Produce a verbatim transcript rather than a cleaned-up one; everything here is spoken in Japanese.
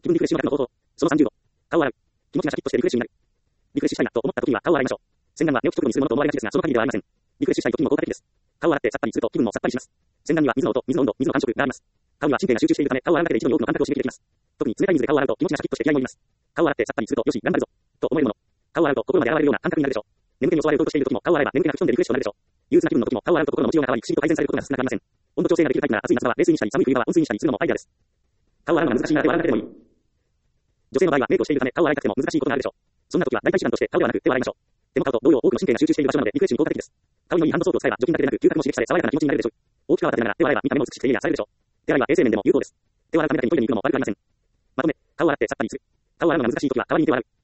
気分リフレッシュの方法。そのさんじゅうご。顔を洗う。気持ちがシャキッとしてリフレッシュになる。リフレッシュしたいなと思った時には顔を洗いましょう。洗顔は寝起き直後にするものと思われがちですが、その限りではありません。リフレッシュしたい時にも効果的です。顔を洗ってさっぱりすると気分もさっぱりします。洗顔には水の音、水の温度、水の感触があります。顔には神経が集中しているため、顔を洗うだけで一度に多くの感覚を刺激できます。特に冷たい水で顔を洗うと気持ちがシャキッとして気合いも入ります。顔を洗ってさっぱりすると、よし、頑張るぞ、と思えるもの。顔を洗うと心まで洗われるような感覚になるでしょう。眠気に襲われようとしている時も顔を洗えば眠気が吹き飛んでリフレッシュとなるでしょう。憂鬱な気分の時も顔を洗うと心の持ちようが変わり、不思議と改善されることが少なくありません。温度調整ができるタイプなら暑い夏場は冷水にしたり、寒い冬場は温水にしたりするのもアイデアです。顔を洗うのが難しいなら手を洗わなくてもいい。女性の場合はメイクをしているため顔を洗いたくても難しいことがあるでしょう。そんな時は大体手段として顔ではなく手を洗いましょう。手も顔と同様多くの神経が集中している場所なのでリフレッシュに効果的です。顔に良いハンドソープを使えば除菌だけでなく嗅覚も刺激され爽やかな気持ちになるでしょう。大きく泡立てながら手を洗えば見た目も美しくていいやされるでしょう。手洗いは衛生面でも有効です。手を洗うためだけにトイレに行くのも悪くありません。まとめ、顔を洗ってさっぱりする。顔を洗うのが難しい時は代わりに手を洗う。